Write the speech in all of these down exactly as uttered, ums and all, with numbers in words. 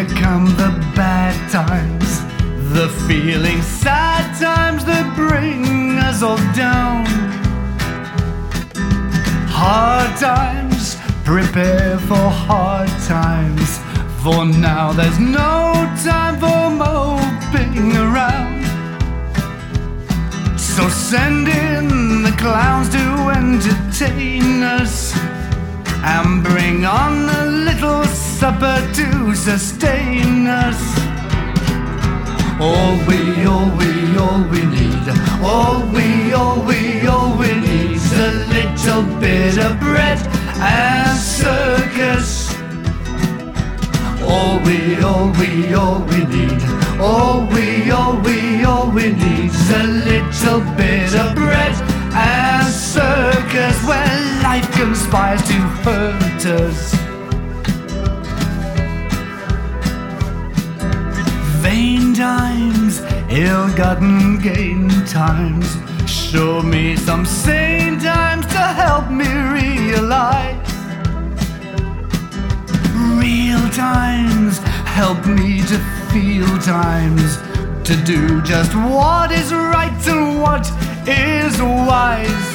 come the bad times, the feeling sad times that bring us all down. Hard times, prepare for hard times, for now there's no time for moping around. So send in the clowns to entertain us, and bring on a little supper to sustain us. All we, all we, all we need, all we, all we, all we need is a little bit of bread and circus. All we, all we, all we need, all we, all we, all we need is a little bit of bread and circus, where life conspires to hurt us. Vain times, ill-gotten gain times, show me some sane times to help me realize. Real times, help me to feel times, to do just what is right and what is wise.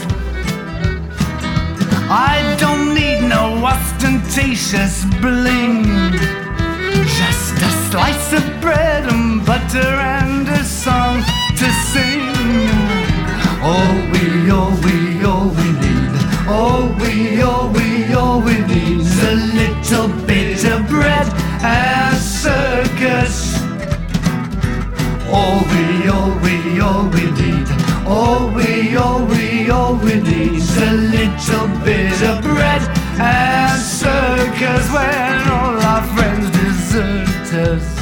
I don't need no ostentatious bling, just a slice of bread and butter and a song to sing. All we, all we, all we need, all we, all we, all we need is a little bit of bread and circus. All we, all we, all we need, all we, all we, all we need is a little bit of bread and circus, when all our friends desert us.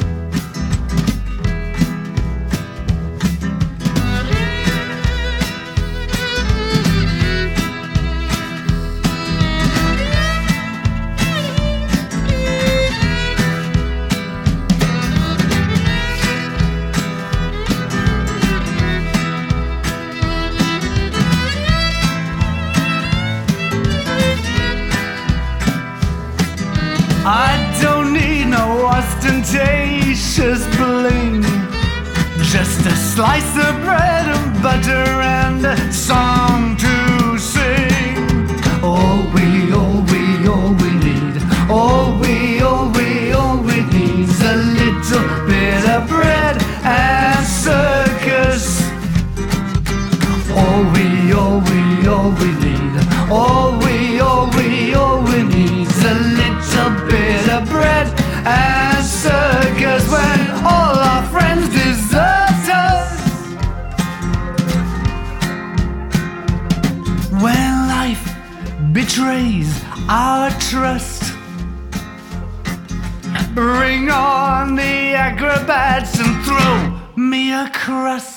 I don't need no ostentatious bling, just a slice of bread and butter and a song to sing. All we, all we, all we need, all we, all we, all we need is a little bit of bread and circus. All we, all we, all we need, all we, all we, all we need is a little bit of bread and circus, when all our friends desert us. When life betrays our trust, bring on the acrobats and throw me a crust.